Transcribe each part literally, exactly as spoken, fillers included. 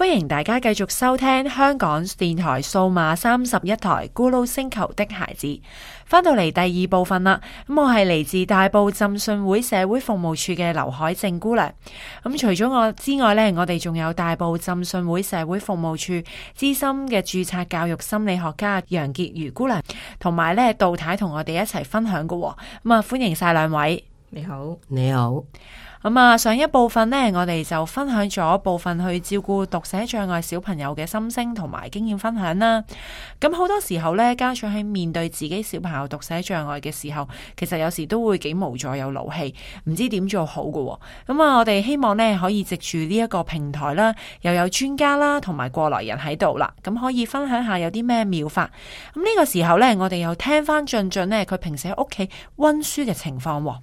歡迎大家繼續收聽香港電台數碼三十一台咕嚕星球的孩子，翻到嚟第二部分啦。咁我係嚟自大埔浸信會社會服務處嘅劉海靜姑娘。咁除咗我之外呢，我哋仲有大埔浸信會社會服務處資深嘅註冊教育心理學家楊潔如姑娘，同埋呢杜太同我哋一齊分享嘅。咁啊，歡迎晒兩位。 你好， 你好。 咁啊，上一部分呢，我哋就分享咗部分去照顧讀寫障礙小朋友嘅心聲同埋經驗分享啦。咁好多時候呢，家長喺面對自己小朋友讀寫障礙嘅時候，其實有時都會幾無助有勞氣，唔知點做好嘅。咁啊，我哋希望呢，可以藉住呢一個平台啦，又有專家啦，同埋過來人喺度啦，咁可以分享下有啲咩妙法。咁呢個時候呢，我哋又聽翻俊俊呢，佢平時喺屋企溫書嘅情況。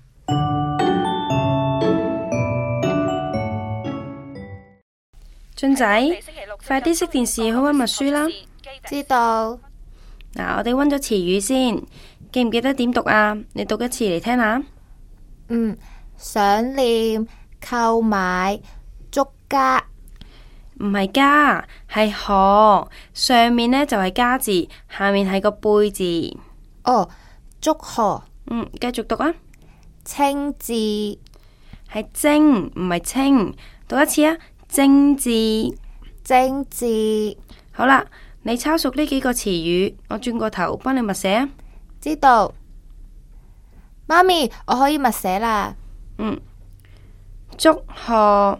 俊仔，快啲熄電視去溫默書啦。 知道。 嗱，我哋溫咗詞語先，記唔記得點讀啊？你讀一次嚟聽下。 嗯，想念、購買、捉家。 唔係家，係賀。上面呢就係家字，下面係個貝字。 哦，祝賀。 嗯，繼續讀啊。 清字， 係精，唔係清。讀一次啊。精字， 精字。 好啦，你抄熟呢幾個詞語，我轉個頭幫你默寫啊。 知道。媽咪，我可以默寫啦。 嗯，祝賀、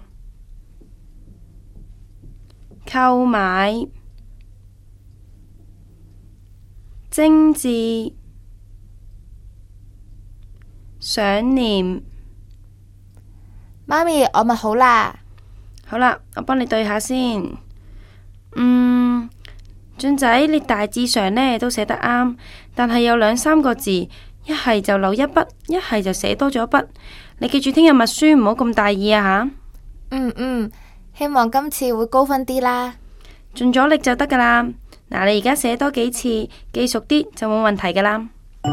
購買、精致、想念。 媽咪，我默好啦。 好啦，我幫你對下先。嗯，俊仔，你大致上呢都寫得啱，但係有兩三個字，一係就漏一筆，一係就寫多咗筆。你記住聽日默書唔好咁大意啊吓。 嗯嗯，希望今次會高分啲啦。 盡咗力就得噶啦。嗱，你而家寫多幾次，記熟啲就冇問題噶啦。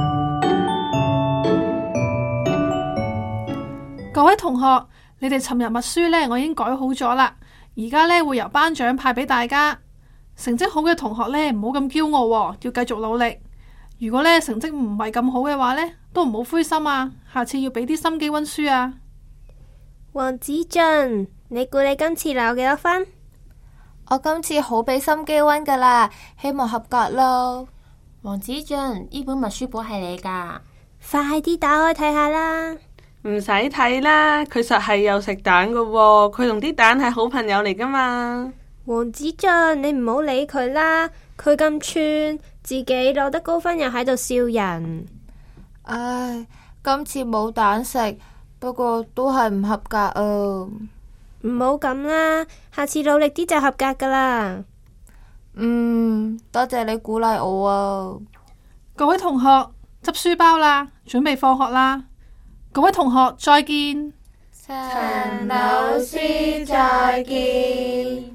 各位同學，你哋尋日默書呢，我已經改好咗啦。而家呢，會由班長派俾大家。成績好嘅同學呢，唔好咁驕傲喎，要繼續努力。如果呢成績唔係咁好嘅話呢，都唔好灰心啊。下次要俾啲心機溫書啊。 黃子俊，你估你今次攞幾多分？ 我今次好俾心機溫噶啦，希望合格咯。 黃子俊，呢本默書簿係你噶， 快啲打開睇下啦。 唔使睇啦，佢實係有食蛋噶喎，佢同啲蛋係好朋友嚟噶嘛。 黃子俊，你唔好理佢啦，佢咁串，自己攞得高分又喺度笑人。 唉，今次冇蛋食，不過都係唔合格啊。 唔好咁啦，下次努力啲就合格噶啦。 嗯，多謝你鼓勵我啊。 各位同學，執書包啦，準備放學啦。各位同學再見， 陳老師再見。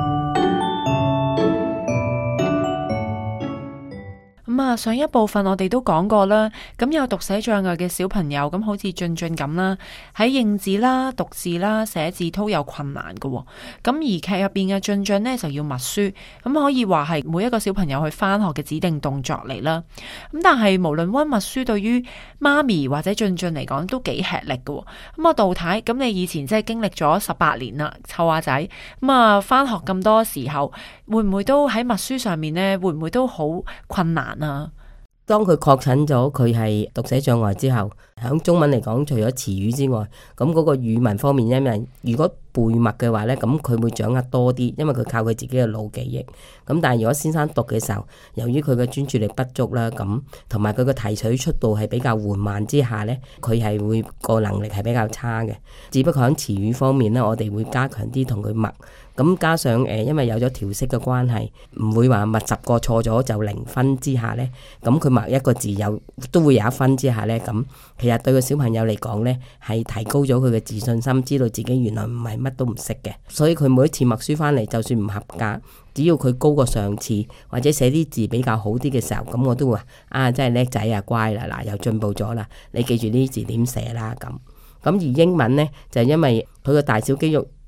咁啊，上一部分我哋都講過啦，咁有讀寫障礙嘅小朋友，咁好似俊俊咁啦，喺認字啦、讀字啦、寫字都有困難嘅。咁而劇入邊嘅俊俊呢，就要默書，咁可以話係每一個小朋友去返學嘅指定動作嚟啦。咁但係無論溫默書對於媽咪或者俊俊嚟講都幾吃力嘅。咁啊，杜太，咁你以前即係經歷咗十八年啦，湊下仔，咁啊返學咁多時候，會唔會都喺默書上面呢？會唔會都好困難啊？ 當佢確診咗佢係讀寫障礙之後，響中文嚟講，除咗詞語之外，咁嗰個語文方面，因為如果背默嘅話呢，咁佢會掌握多啲，因為佢靠佢自己嘅腦記憶。咁但係如果先生讀嘅時候，由於佢嘅專注力不足啦，咁同埋佢嘅提取速度係比較緩慢之下呢，佢係會個能力係比較差嘅。只不過喺詞語方面呢，我哋會加強啲同佢默。咁加上誒、呃，因為有咗調息嘅關係，唔會話默十個錯咗就零分之下呢。咁佢默一個字有都會有一分之下呢。咁其實對個小朋友嚟講呢，係提高咗佢嘅自信心，知道自己原來唔係乜都唔識嘅。所以佢每一次默書翻嚟，就算唔合格，只要佢高過上次或者寫啲字比較好啲嘅時候，咁我都會話啊，真係叻仔啊，乖啦，嗱又進步咗啦，你記住呢啲字點寫啦咁。咁而英文呢，就係因為佢個大小肌肉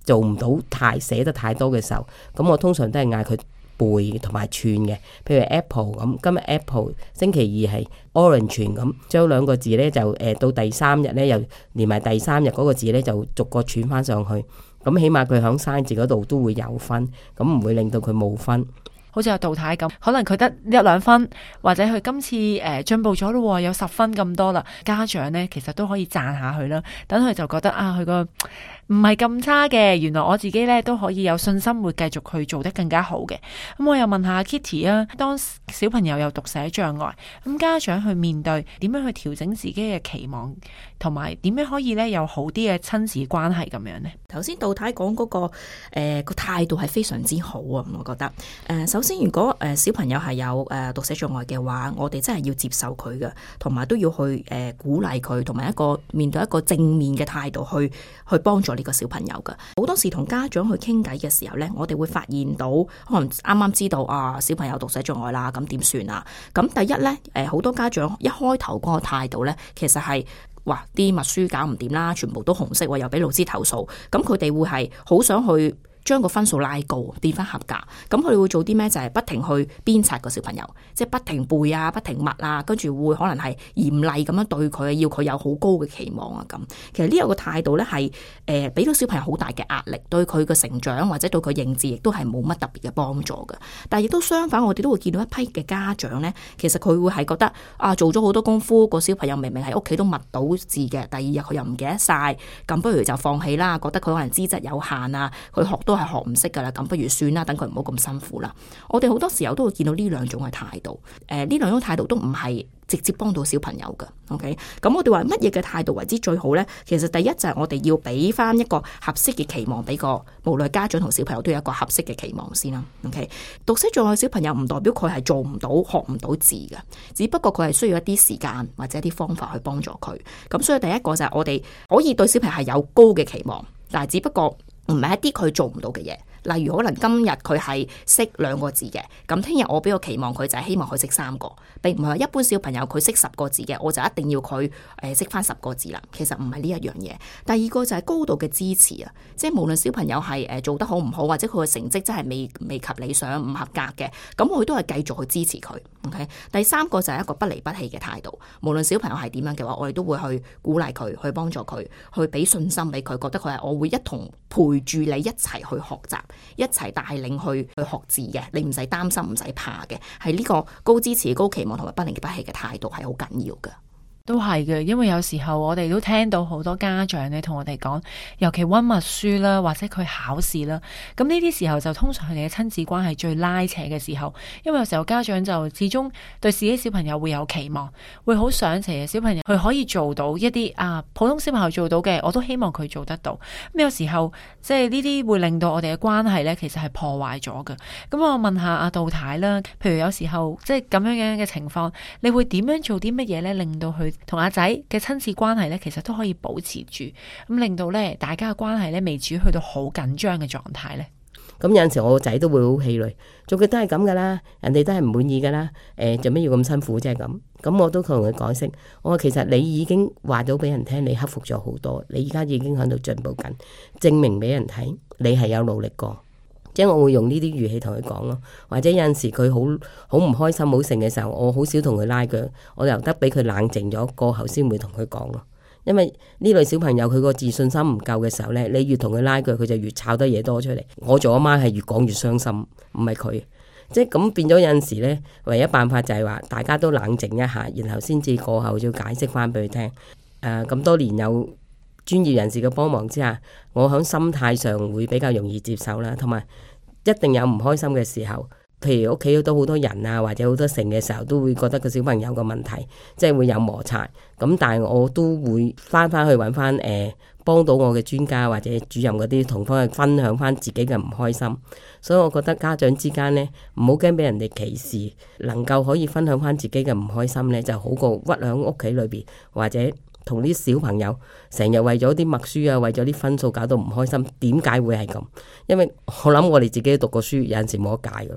做唔到太寫得太多嘅時候，咁我通常都係嗌佢背同埋串嘅，譬如 apple 咁，今日 apple， 星期二係 orange 咁，將兩個字呢就誒、呃、到第三日呢，又連埋第三日嗰個字呢，就逐個串翻上去，咁起碼佢響生字嗰度都會有分，咁唔會令到佢冇分。 好似阿杜太咁，可能佢得一兩分，或者佢今次誒進步咗咯，有十分咁多啦。家長呢，其實都可以讚下佢啦，等佢就覺得啊，佢個唔係咁差嘅。原來我自己呢都可以有信心，會繼續去做得更加好嘅。咁我又問下 Kitty 啊，當小朋友有讀寫障礙，咁家長去面對點樣去調整自己嘅期望，同埋點樣可以呢有好啲嘅親子關係咁樣呢？ 頭先杜太講嗰個誒個態度係非常之好啊，我覺得誒、呃、首先如果誒、呃、小朋友係有誒、呃、讀寫障礙嘅話，我哋真係要接受佢嘅，同埋都要去誒、呃、鼓勵佢，同埋一個面對一個正面嘅態度去去幫助呢個小朋友嘅。好多時同家長去傾偈嘅時候呢，我哋會發現到可能啱啱知道啊小朋友讀寫障礙啦，咁點算啊？咁第一呢，誒、呃、好多家長一開頭嗰個態度呢，其實係哇啲默書搞唔掂啦，全部都紅色，又俾老師投訴，咁佢哋會係好想去將個分數拉高，變翻合格。咁佢哋會做啲咩？就係、是、不停去鞭策個小朋友，即係不停背啊，不停默啊，跟住會可能係嚴厲咁樣對佢，要佢有好高嘅期望啊。咁其實呢個個態度咧係誒俾到小朋友好大嘅壓力，對佢嘅成長或者對佢認字亦都係冇乜特別嘅幫助嘅。但係亦都相反，我哋都會見到一批嘅家長咧，其實佢會係覺得啊做咗好多功夫，個小朋友明明喺屋企都默到字嘅，第二日佢又唔記得晒，咁不如就放棄啦。覺得佢可能資質有限啊，佢學都係學唔識噶啦，咁不如算啦，等佢唔好咁辛苦啦。我哋好多時候都會見到呢兩種嘅態度，誒、呃，呢兩種態度都唔係直接幫到小朋友噶。OK，咁我哋話乜嘢嘅態度為之最好呢？其實第一就係我哋要俾翻一個合適嘅期望俾個，無論家長同小朋友都有一個合適嘅期望先啦。OK，讀寫障礙小朋友唔代表佢係做唔到、學唔到字嘅，只不過佢係需要一啲時間或者一啲方法去幫助佢。咁所以第一個就係我哋可以對小朋友係有高嘅期望，但係只不過唔係一啲佢做唔到嘅嘢。例如可能今日佢係識兩個字嘅，咁聽日我俾個期望佢就係希望佢識三個，並唔係話一般小朋友佢識十個字嘅，我就一定要佢誒識翻十個字啦。其實唔係呢一樣嘢。第二個就係高度嘅支持啊，即係無論小朋友係誒做得好唔好，或者佢嘅成績真係未未及理想唔合格嘅，咁我都係繼續去支持佢。OK，第三個就係一個不離不棄嘅態度，無論小朋友係點樣嘅話，我哋都會去鼓勵佢，去幫助佢，去俾信心俾佢，覺得佢係我會一同陪住你一齊去學習。一齊帶領去去學字嘅，你唔使擔心，唔使怕嘅，係呢個高支持、高期望同埋不離不棄嘅態度係好緊要嘅。 都係嘅，因為有時候我哋都聽到好多家長咧同我哋講，尤其溫默書啦，或者佢考試啦，咁呢啲時候就通常佢哋嘅親子關係最拉扯嘅時候，因為有時候家長就始終對自己小朋友會有期望，會好想成日小朋友佢可以做到一啲啊普通小朋友做到嘅，我都希望佢做得到。咁有時候即係呢啲會令到我哋嘅關係咧，其實係破壞咗嘅。咁我問下阿杜太啦，譬如有時候即係咁樣樣嘅情況，你會點樣做啲乜嘢咧，令到佢同阿仔嘅親子關係咧，其實都可以保持住，咁令到咧大家嘅關係咧未至於去到好緊張嘅狀態咧。 咁有陣時我個仔都會好氣餒，做佢都係咁噶啦，人哋都係唔滿意噶啦，誒、呃，做咩要咁辛苦啫咁？咁我都同佢解釋，我話其實你已經話咗俾人聽，你克服咗好多，你而家已經喺度進步緊，證明俾人睇你係有努力過。即係我會用呢啲語氣同佢講咯，或者有陣時佢好好唔開心、好盛嘅時候，我好少同佢拉腳，我由得俾佢冷靜咗過後先會同佢講咯。因為呢類小朋友佢個自信心唔夠嘅時候呢，你越同佢拉腳，佢就越炒得嘢多出嚟。我做阿媽係越講越傷心，唔係佢。即係咁變咗有陣時呢，唯一辦法就係話大家都冷靜一下，然後先至過後要解釋翻俾佢聽。誒、呃、咁多年有專業人士嘅幫忙之下，我喺心態上會比較容易接受啦，同埋一定有唔開心嘅時候，譬如屋企都好多人啊，或者好多成嘅時候，都會覺得個小朋友個問題，即係會有摩擦。咁但係我都會翻翻去揾翻誒幫到我嘅專家或者主任嗰啲，同翻去分享翻自己嘅唔開心。所以我覺得家長之間呢，唔好驚俾人哋歧視，能夠可以分享翻自己嘅唔開心呢，就好過屈喺屋企裏邊或者同啲小朋友成日為咗啲默書啊，為咗啲分數搞到唔開心，點解會係咁？因為我諗我哋自己都讀過書，有陣時冇得解噶咯。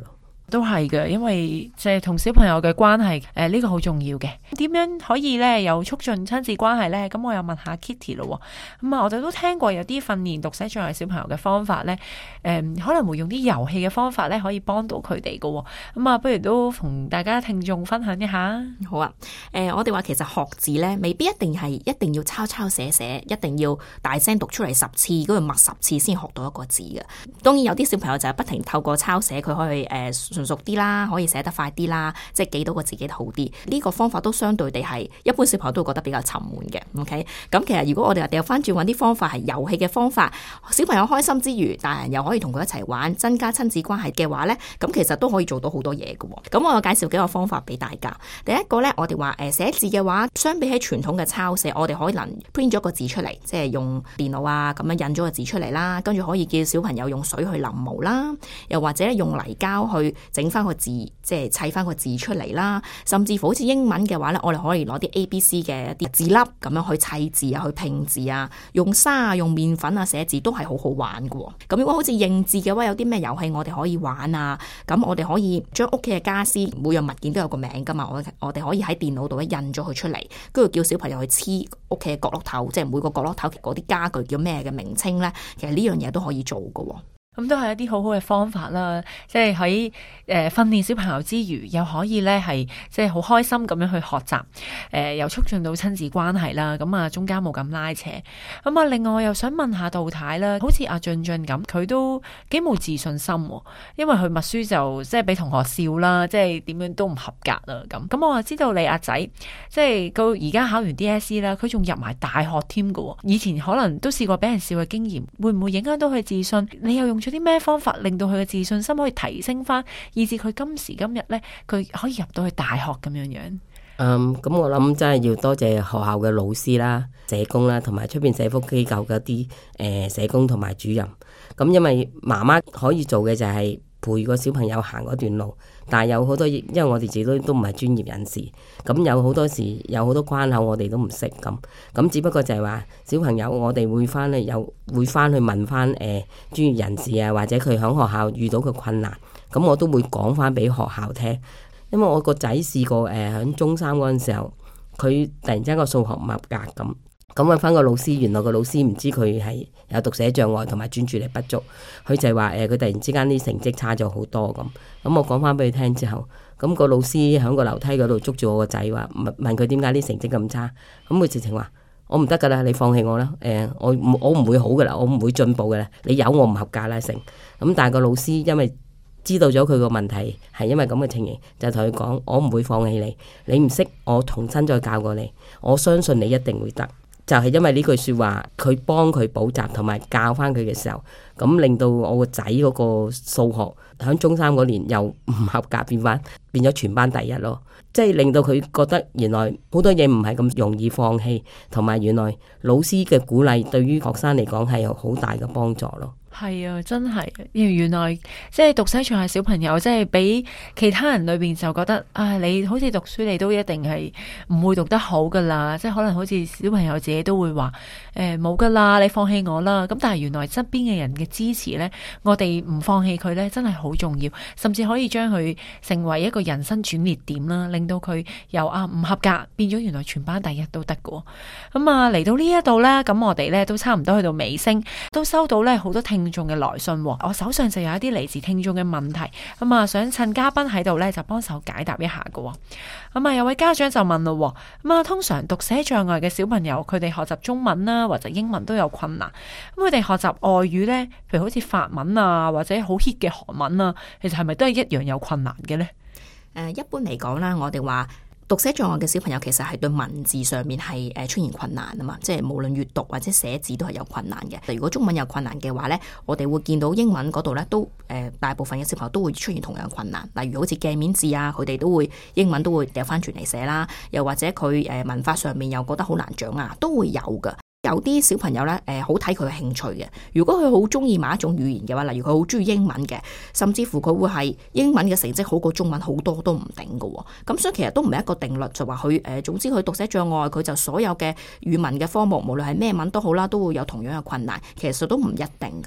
都係嘅，因為即係同小朋友嘅關係，誒呢個好重要嘅。點樣可以咧有促進親子關係咧？咁我又問下 Kitty 咯。咁啊，我哋都聽過有啲訓練讀寫障礙小朋友嘅方法咧，誒、嗯、可能會用啲遊戲嘅方法咧，可以幫到佢哋嘅。咁啊，不如都同大家聽眾分享一下。 好啊，誒、呃、我哋話其實學字咧，未必一定係一定要抄抄寫寫，一定要大聲讀出嚟十次，嗰個默十次先學到一個字嘅。當然有啲小朋友就係不停透過抄寫，佢可以誒純熟啲啦，可以寫得快啲啦，即係記到個字記得好啲。呢、這個方法都相對地係一般小朋友都會覺得比較沉悶嘅。OK，咁其實如果我哋掉翻轉揾啲方法係遊戲嘅方法，小朋友開心之餘，大人又可以同佢一齊玩，增加親子關係嘅話呢，咁其實都可以做到好多嘢嘅。咁我有介紹幾個方法俾大家。第一個呢，我哋話誒寫字嘅話，相比起傳統嘅抄寫，我哋可能 print 咗個字出嚟，即係用電腦啊咁樣印咗個字出嚟啦，跟住可以叫小朋友用水去淋毛啦，又或者用泥膠去整翻個字，即係砌翻個字出嚟啦。甚至乎好似英文嘅話呢，我哋可以攞啲 A B C 嘅一啲字粒咁樣去砌字啊，去拼字啊，用沙啊，用麵粉啊寫字都係好好玩嘅。咁如果好似認字嘅話，有啲咩遊戲我哋可以玩啊？咁我哋可以將屋企嘅家私每樣物件都有個名噶嘛，我我哋可以喺電腦度印咗佢出嚟，跟住叫小朋友去黐屋企嘅角落頭，即係每個角落頭嗰啲家具叫咩嘅名稱呢？其實呢樣嘢都可以做嘅。 咁都係一啲好好嘅方法啦，即係喺誒訓練小朋友之餘，又可以咧係即係好開心咁樣去學習，誒、呃、又促進到親子關係啦。咁啊中間冇咁拉扯。咁啊另外又想問下杜太啦，好似阿俊俊咁，佢都幾冇自信心，因為佢默書就即係俾同學笑啦，即係點樣都唔合格啦咁。咁我啊知道你阿仔即係佢而家考完 D S E 啦，佢仲入埋大學添㗎。以前可能都試過俾人笑嘅經驗，會唔會影響到佢自信？你又用咗啲咩方法令到佢嘅自信心可以提升翻，以至佢今時今日呢，佢可以入到去大學咁樣樣？ 嗯，咁我諗真係要多謝學校嘅老師啦、社工啦，同埋出邊社福機構嘅啲誒社工同埋主任。咁因為媽媽可以做嘅就係陪個小朋友行嗰段路，但係有好多，因為我哋自己都都唔係專業人士，咁有好多時有好多關口我哋都唔識咁，咁只不過就係話小朋友我哋會翻去有會翻去問翻誒、呃、專業人士啊，或者佢喺學校遇到嘅困難，咁我都會講翻俾學校聽。因為我個仔試過誒喺、呃、中三嗰陣時候，佢突然之間個數學唔合格咁。咁問翻個老師，原來個老師唔知佢係有讀寫障礙同埋專注力不足，佢就係話誒佢突然之間啲成績差咗好多咁。咁我講翻俾佢聽之後，咁個老師喺個樓梯嗰度捉住我個仔話問問佢點解啲成績咁差，咁佢直情話我唔得噶啦，你放棄我啦，誒、呃、我我唔會好噶啦，我唔會進步噶啦，你有我唔合格啦成。咁但係個老師因為知道咗佢個問題係因為咁嘅情形，就同佢講我唔會放棄你，你唔識我重新再教過你，我相信你一定會得。就係因為呢句說話，佢幫佢補習同埋教翻佢嘅時候，咁令到我個仔嗰個數學喺中三嗰年又唔合格，變翻變咗全班第一咯。即係令到佢覺得原來好多嘢唔係咁容易放棄，同埋原來老師嘅鼓勵對於學生嚟講係有好大嘅幫助咯。 係啊，真係，原來即係讀寫障礙小朋友，即係俾其他人裏邊就覺得啊，你好似讀書你都一定係唔會讀得好噶啦，即係可能好似小朋友自己都會話誒冇噶啦，你放棄我啦。咁但係原來側邊嘅人嘅支持呢，我哋唔放棄佢呢，真係好重要，甚至可以將佢成為一個人生轉捩點啦，令到佢由啊唔合格變咗原來全班第一都得噶。咁啊嚟到呢一度呢，咁我哋呢都差唔多去到尾聲，都收到呢好多聽聽眾嘅來信，我手上就有一啲嚟自聽眾嘅問題，咁啊想趁嘉賓喺度咧就幫手解答一下嘅。咁啊有位家長就問咯，咁啊通常讀寫障礙嘅小朋友，佢哋學習中文啦或者英文都有困難，咁佢哋學習外語咧，譬如好似法文啊或者好 hit 嘅韓文啊，其實係咪都係一樣有困難嘅咧？ 誒，一般嚟講啦，我哋話讀寫障礙嘅小朋友其實係對文字上面係誒出現困難啊嘛，即係無論閱讀或者寫字都係有困難嘅。如果中文有困難嘅話咧，我哋會見到英文嗰度咧都誒大部分嘅小朋友都會出現同樣嘅困難，例如好似鏡面字啊，佢哋都會英文都會掉翻轉嚟寫啦，又或者佢誒文法上面又覺得好難掌握，都會有噶。有啲小朋友咧，誒、呃，好睇佢嘅興趣嘅。如果佢好中意某一種語言嘅話，例如佢好中意英文嘅，甚至乎佢會係英文嘅成績好過中文好多都唔定㗎。咁所以其實都唔係一個定律，就話佢誒，總之佢讀寫障礙，佢就所有嘅語文嘅科目，無論係咩文都好啦，都會有同樣嘅困難。其實都唔一定㗎。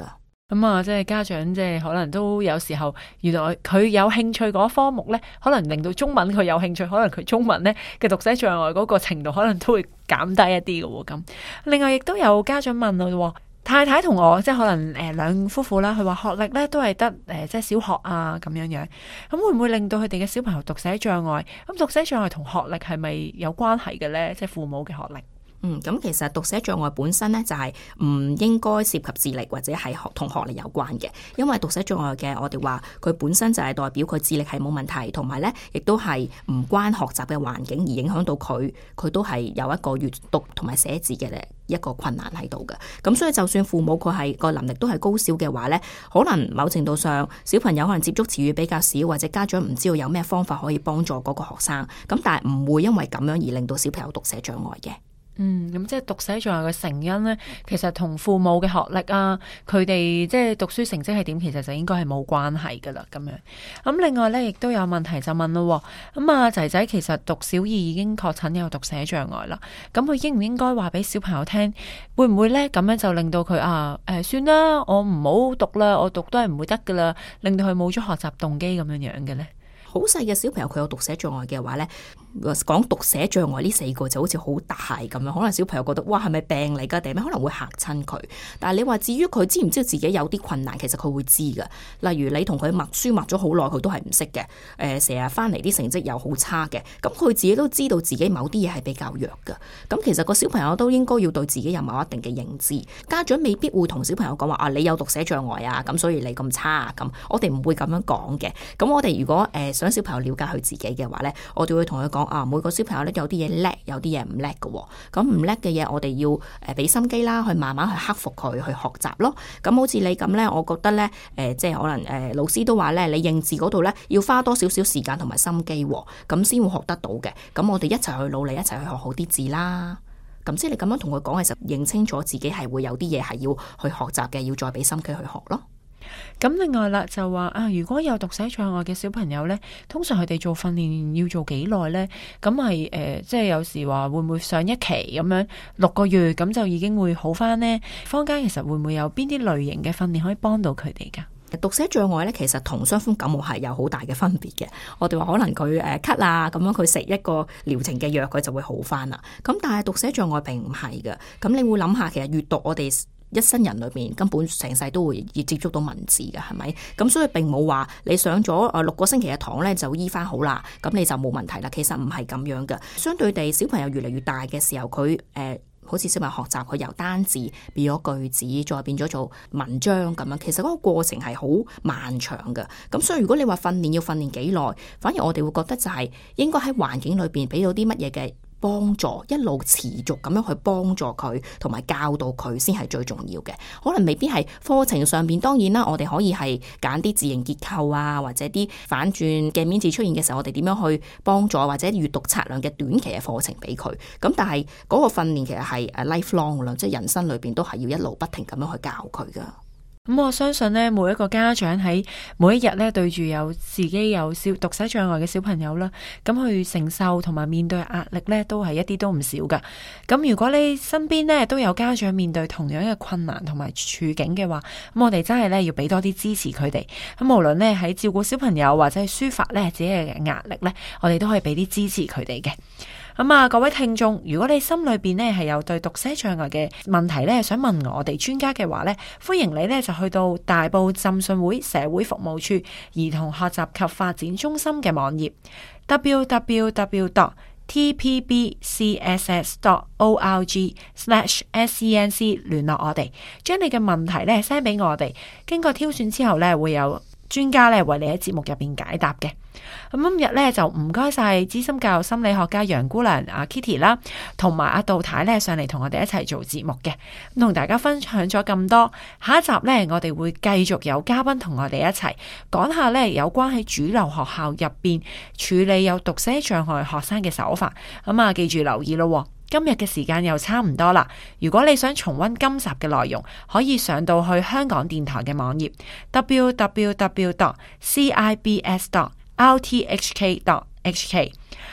咁啊，即係家長即係可能都有時候，原來佢有興趣嗰科目呢，可能令到中文佢有興趣，可能佢中文呢嘅讀寫障礙嗰個程度可能都會減低一啲嘅喎。咁另外亦都有家長問我，太太同我即係可能誒兩夫婦啦，佢話學歷呢都係得誒即係小學啊咁樣樣，咁會唔會令到佢哋嘅小朋友讀寫障礙？咁讀寫障礙同學歷係咪有關係嘅呢？即係父母嘅學歷。 嗯，咁其實讀寫障礙本身咧就係唔應該涉及智力或者係學同學歷有關嘅，因為讀寫障礙嘅我哋話佢本身就係代表佢智力係冇問題，同埋咧亦都係唔關學習嘅環境而影響到佢，佢都係有一個閱讀同埋寫字嘅一個困難喺度嘅。咁所以就算父母佢係個能力都係高少嘅話咧，可能某程度上小朋友可能接觸詞語比較少，或者家長唔知道有咩方法可以幫助嗰個學生，咁但係唔會因為咁樣而令到小朋友讀寫障礙嘅。 嗯，咁即係讀寫障礙嘅成因呢，其實同父母嘅學歷啊，佢哋即係讀書成績係點，其實就應該係冇關係噶啦，咁樣。咁另外呢，亦都有問題就問咯，咁啊仔仔其實讀小二已經確診有讀寫障礙啦，咁佢應唔應該話俾小朋友聽？會唔會呢？咁樣就令到佢啊誒、呃，算啦，我唔好讀啦，我讀都係唔會得噶啦，令到佢冇咗學習動機咁樣樣嘅呢？ 好細嘅小朋友佢有讀寫障礙嘅話呢，講讀寫障礙呢四個就好似好大咁樣，可能小朋友覺得哇係咪病嚟噶定咩？可能會嚇親佢。但係你話至於佢知唔知道自己有啲困難，其實佢會知噶。例如你同佢默書默咗好耐，佢都係唔識嘅。誒，成日翻嚟啲成績又好差嘅，咁佢自己都知道自己某啲嘢係比較弱噶。咁其實個小朋友都應該要對自己有某一定嘅認知。家長未必會同小朋友講話啊，你有讀寫障礙啊，咁所以你咁差啊咁。我哋唔會咁樣講嘅。咁我哋如果誒、呃想小朋友了解佢自己嘅話呢，我哋會同佢講啊，每個小朋友咧有啲嘢叻，有啲嘢唔叻嘅。咁唔叻嘅嘢，我哋要誒俾心機啦，去慢慢去克服佢，去學習咯。咁好似你咁呢，我覺得呢，誒、呃，即係可能誒、呃，老師都話呢，你認字嗰度呢，要花多少少時間同埋心機，咁先會學得到嘅。咁我哋一齊去努力，一齊去學好啲字啦。咁即係你咁樣同佢講，其實認清楚自己係會有啲嘢係要去學習嘅，要再俾心機去學咯。 咁另外啦，就話啊，如果有讀寫障礙嘅小朋友呢，通常佢哋做訓練要做幾耐呢？咁係誒，即係有時話會唔會上一期咁樣六個月咁就已經會好翻呢？坊間其實會唔會有邊啲類型嘅訓練可以幫到佢哋噶？ 讀寫障礙咧，其實同傷風感冒係有好大嘅分別嘅。我哋話可能佢誒咳啊，咁樣佢食一個療程嘅藥，佢就會好翻啦。咁但係讀寫障礙並唔係嘅。咁你會諗下，其實閱讀我哋一生人裏邊根本成世都會接觸到文字嘅，係咪？咁所以並冇話你上咗誒六個星期嘅堂咧就醫翻好啦，咁你就冇問題啦。其實唔係咁樣嘅。相對地，小朋友越嚟越大嘅時候，佢誒。呃好似小朋友學習，佢由單字變咗句子，再變咗做文章咁樣。其實嗰個過程係好漫長嘅。咁所以如果你話訓練要訓練幾耐，反而我哋會覺得就係應該喺環境裏邊俾到啲乜嘢嘅幫助，一路持續咁樣去幫助佢，同埋教導佢先係最重要嘅。可能未必係課程上邊，當然啦，我哋可以係揀啲字形結構啊，或者啲反轉鏡面字出現嘅時候，我哋點樣去幫助，或者閱讀測量嘅短期嘅課程俾佢。咁但係嗰個訓練其實係誒 lifelong 啦，即係人生裏邊都係要一路不停咁樣去教佢噶。 咁我相信呢，每一個家長喺每一日呢，對住有自己有小讀寫障礙嘅小朋友啦，咁去承受同埋面對壓力呢，都係一啲都唔少噶。咁如果你身邊呢都有家長面對同樣嘅困難同埋處境嘅話，咁我哋真係呢要俾多啲支持佢哋。咁無論呢喺照顧小朋友或者係抒發呢自己嘅壓力呢，我哋都可以俾啲支持佢哋嘅。咁啊，各位聽眾，如果你心裏邊呢係有對讀寫障礙嘅問題呢，想問我哋專家嘅話呢，歡迎你呢就去到大埔浸信會社會服務處兒童學習及發展中心嘅網頁 double-u double-u double-u dot t p b c s s dot org slash s e n c 聯絡我哋，將你嘅問題呢 send 俾我哋，經過挑選之後呢，會有專家咧為你喺節目入邊解答嘅。咁今日咧就唔該晒資深教育心理學家楊姑娘阿 Kitty 啦，同埋阿杜太咧上嚟同我哋一齊做節目嘅，咁同大家分享咗咁多。下一集咧我哋會繼續有嘉賓同我哋一齊講下咧有關喺主流學校入邊處理有讀寫障礙學生嘅手法。咁啊，記住留意咯。今日嘅時間又差唔多啦，如果你想重溫今集嘅內容，可以上到去香港電台嘅網頁 double-u double-u double-u dot c i b s dot r t h k dot h k。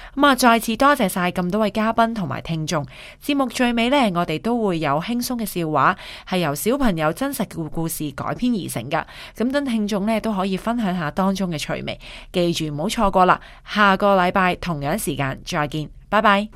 咁啊，再次多謝晒咁多位嘉賓同埋聽眾。節目最尾呢，我哋都會有輕鬆嘅笑話，係由小朋友真實嘅故事改編而成噶。咁等聽眾呢都可以分享下當中嘅趣味。記住唔好錯過啦！下個禮拜同樣時間再見，拜拜。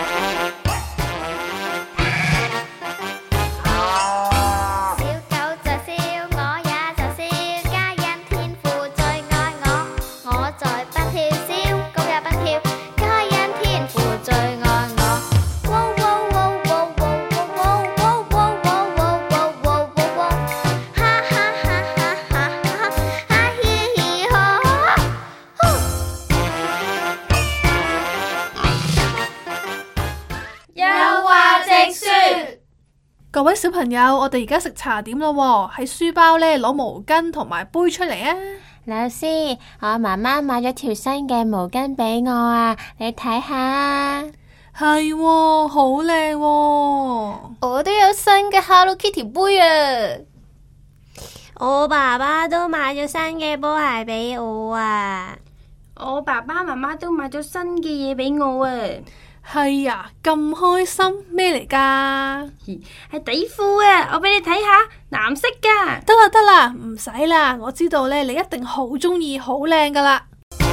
各位小朋友，我哋而家食茶點咯喎，喺書包呢攞毛巾同埋杯出嚟啊！ 老師，我媽媽買咗條新嘅毛巾俾我啊，你睇下。 係喎，好靚喎！ 我都有新嘅 Hello Kitty 杯啊！ 我爸爸都買咗新嘅波鞋俾我啊！ 我爸爸媽媽都買咗新嘅嘢俾我啊！ 係啊，咁開心，咩嚟㗎？ 係底褲啊！我俾你睇下，藍色㗎。 得啦得啦，唔使啦，我知道咧，你一定好中意，好靚㗎啦。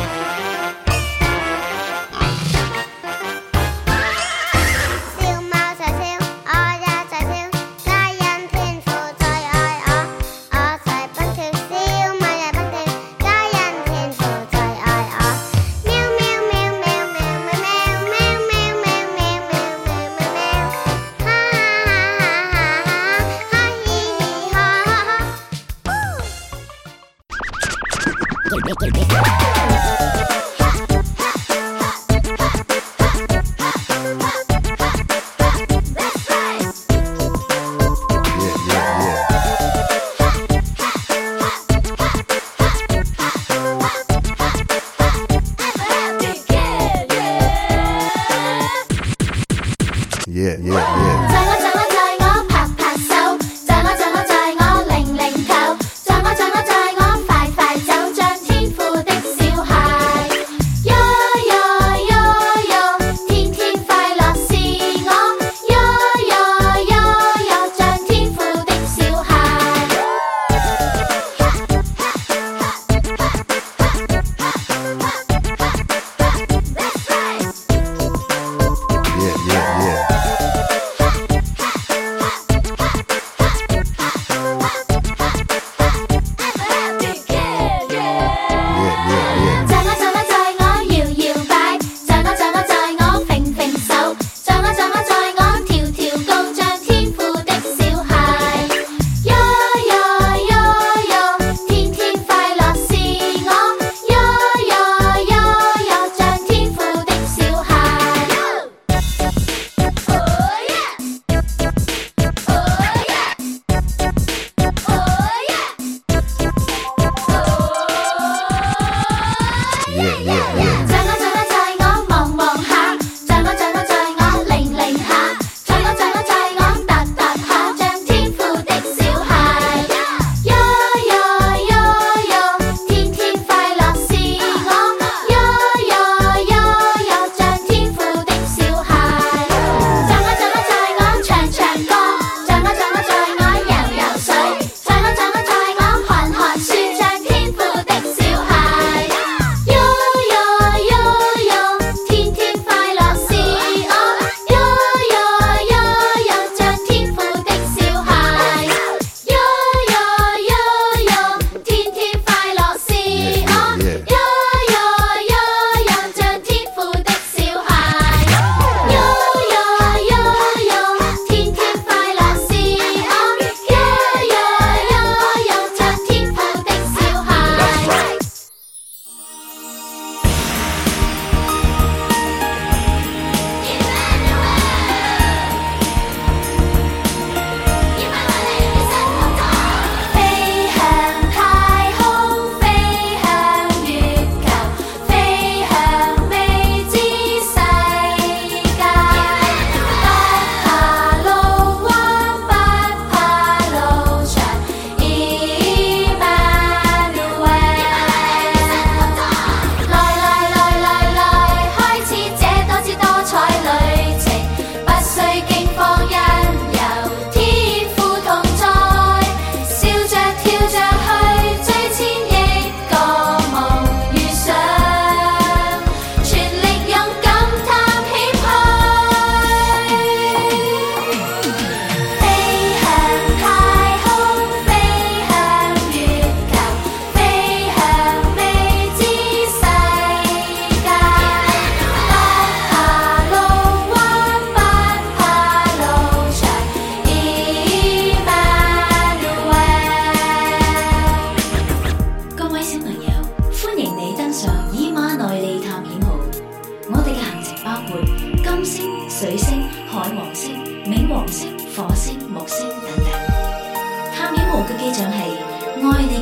Yeah, yeah, yeah. 在我在我在我拍拍手，在我在我在我擰擰頭，在我在我在我快快走，像天父的小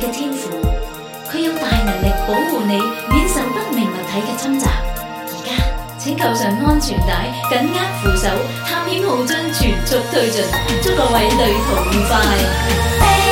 嘅天賦，佢有大能力保護你免受不明物體嘅侵襲。而家請扣上安全帶，緊握扶手，探險號將全速推進，祝各位旅途愉快。